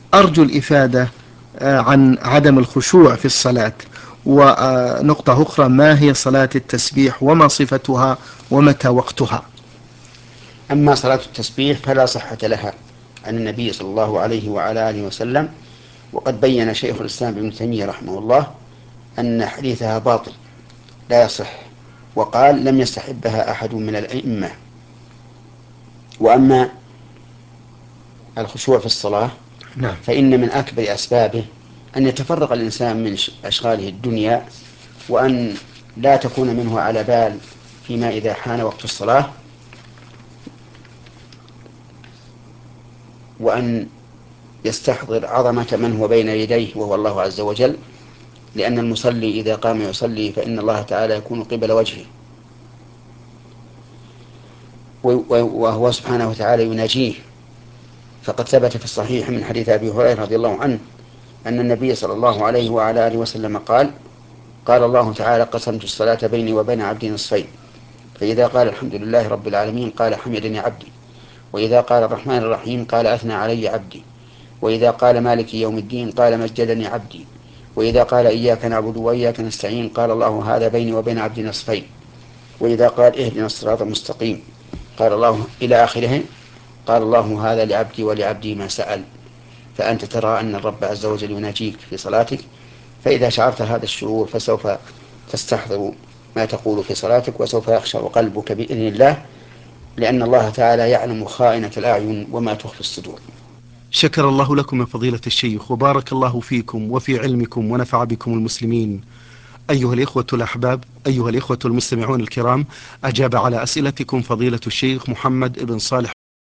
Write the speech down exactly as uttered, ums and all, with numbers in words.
أرجو الإفادة عن عدم الخشوع في الصلاة. ونقطة أخرى، ما هي صلاة التسبيح وما صفتها ومتى وقتها؟ أما صلاة التسبيح فلا صحة لها عن النبي صلى الله عليه وعلى آله وسلم، وقد بين شيخ الإسلام ابن تيمية رحمه الله أن حديثها باطل لا يصح، وقال لم يستحبها أحد من الأئمة. وأما الخشوع في الصلاة نعم. فإن من أكبر أسبابه أن يتفرغ الإنسان من أشغاله الدنيا، وأن لا تكون منه على بال فيما إذا حان وقت الصلاة، وأن يستحضر عظمة من هو بين يديه وهو الله عز وجل، لأن المصلي إذا قام يصلي فإن الله تعالى يكون قبل وجهه، وهو سبحانه وتعالى يناجيه. فقد ثبت في الصحيح من حديث أبي هريرة رضي الله عنه أن النبي صلى الله عليه وعلى آله وسلم قال: قال الله تعالى: قسمت الصلاة بيني وبين عبدي نصفين، فإذا قال الحمد لله رب العالمين قال حمدني عبدي، وإذا قال الرحمن الرحيم قال أثنى علي عبدي، وإذا قال مالك يوم الدين قال مجدني عبدي، وإذا قال إياك نعبد وإياك نستعين قال الله هذا بيني وبين عبدي نصفين، وإذا قال اهدنا الصراط المستقيم قال الله إلى آخره قال الله هذا لعبدي ولعبدي ما سأل. فأنت ترى أن الرب عز وجل يناجيك في صلاتك، فإذا شعرت هذا الشعور فسوف تستحضر ما تقول في صلاتك، وسوف يخشع قلبك بإذن الله، لأن الله تعالى يعلم خائنة الأعين وما تخفي الصدور. شكر الله لكم يا فضيلة الشيخ، وبارك الله فيكم وفي علمكم ونفع بكم المسلمين. أيها الإخوة الأحباب، أيها الإخوة المستمعون الكرام، أجاب على أسئلتكم فضيلة الشيخ محمد بن صالح